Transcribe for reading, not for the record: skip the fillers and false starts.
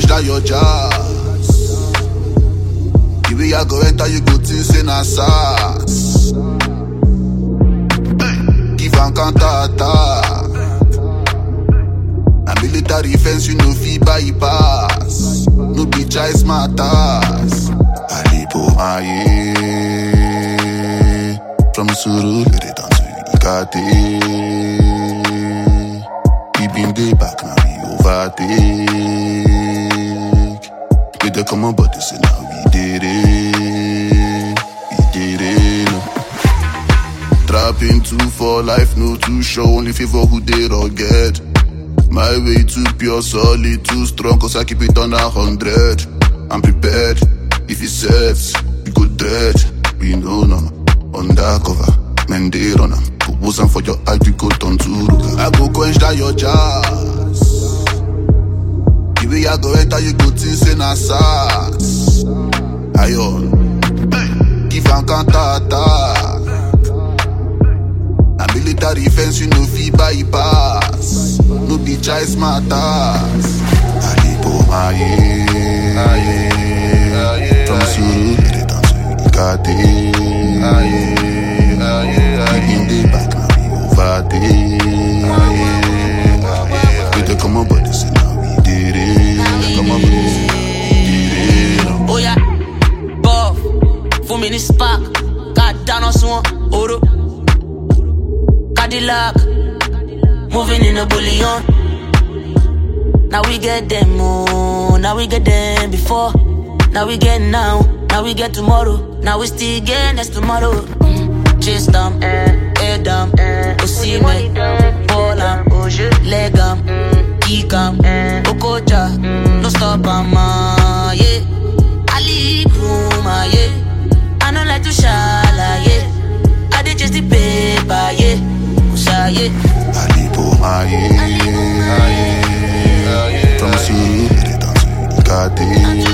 quench that your jazz. The way I go enter, you go think say na SARS. Give and counter attack. Na military fence, you know fit bypass. No be choice matters. Alipo aye. From Surulere down to Ikate. We been day back, now we overtake. We dey come on, but they say now we did it. We did it. Trapping 2 for life, no too sure. Only favor who they rugged. My way too pure, solid, too strong. Cause I keep it on 100. I'm prepared. If it sets, we go dead. We know no. Undercover, men they run am. Go bosom for your eye, you go turn to ruler. I go quench that your jazz. The way I go enter, you go think say na SARS. Iron, give and counter attack. Na military fence, you know fit bypass. No be choice matters. Alipo aye. From Surulere down to Ikate. We been day back, now we overtake. We dey come on, but they say now we did it. Come on, but they say now we did it. Oh yeah, buff, for me this spark. Got down on someone, Oro. Cadillac, moving in a bullion. Now we get them, oh, now we get them before. Now we get now we get tomorrow. Now we still get next tomorrow. Chase them, air them, see me, ball them, leg them, kick them, Okocha, no stop them, yeah. Ali Kuma, yeah. I don't like to shala, yeah. I did just the paper, yeah. Usha, yeah. Ali Kuma, yeah. From Surulere down to Ikate.